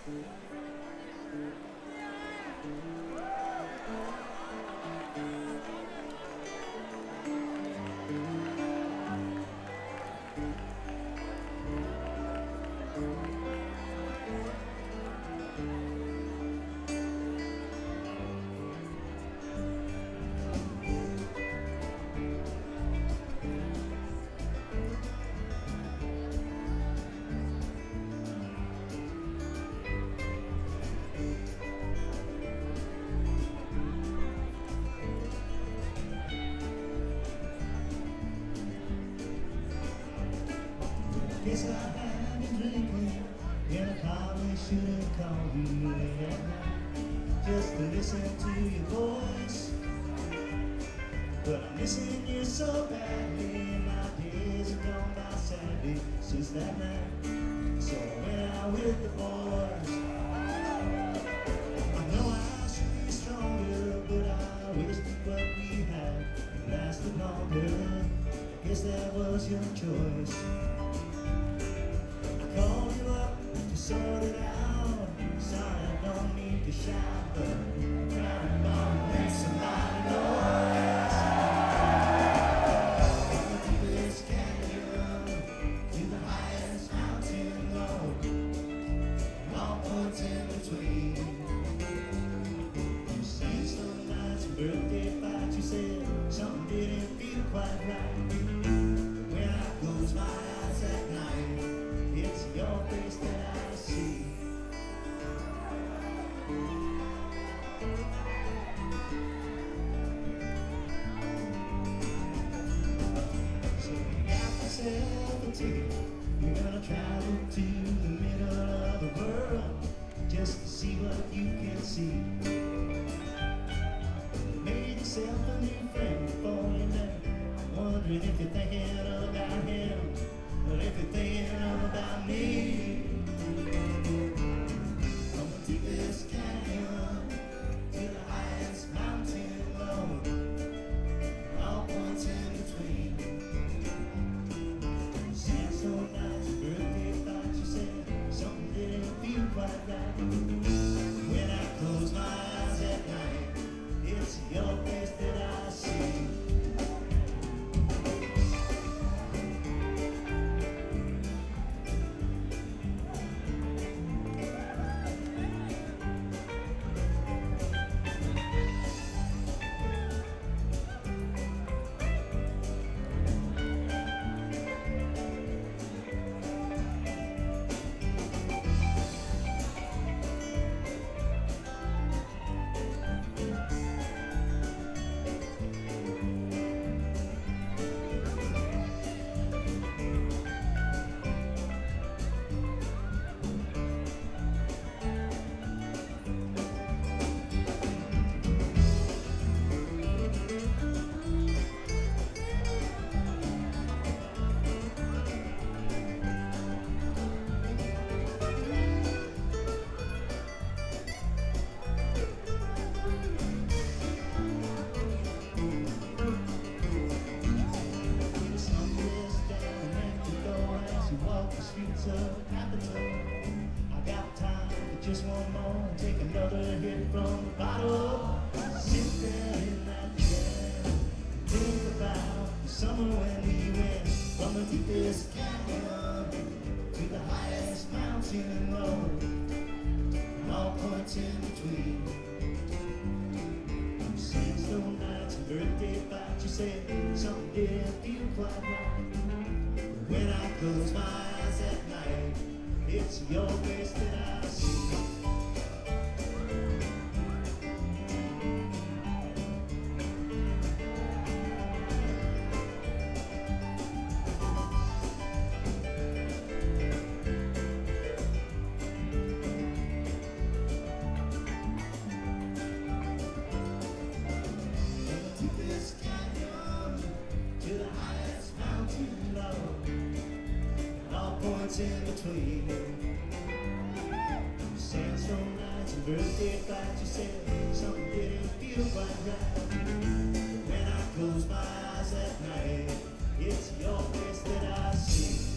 Guess I have been drinking, and I probably should have called you late at night just to listen to your voice. But I'm missing you so badly, and my days have gone by sadly since that night. So I went out with the boys. I know I should be stronger, but I wish that what we had lasted longer. I guess that was your choice. Call you up to sort it out. Sorry, I don't need to shout, but I'm trying to make some loud noise. From the deepest canyon to the highest mountain low, and all points in between. You sang some nights and birthday fights. You said something didn't feel quite right. When I close my eyes at night, it's your face that I see. So you got yourself a ticket. You're gonna travel to the middle of the world just to see what you can see. You made yourself a new friend before you left. I'm wondering if you're thinking about him, or if you're thinking about me. From the deepest canyon to the highest mountain low, all points in between. You sang so nice, your birthday thought you said something didn't feel quite right. When I close my eyes at night, it's your face that I see. Streets of capital. I got time for just one more. Take another hit from the bottle. Sit there in that chair. Think about the summer when we went from the deepest canyon to the highest mountain low, and all points in between. You sang so nights and birthday fights. You said something didn't feel quite right. When I close my eyes at night, it's your face that I see. From the deepest canyon to the highest mountain low, all points in between. Sandstone nights and birthday fights. You said something didn't feel quite right. When I close my eyes at night, it's your face that I see.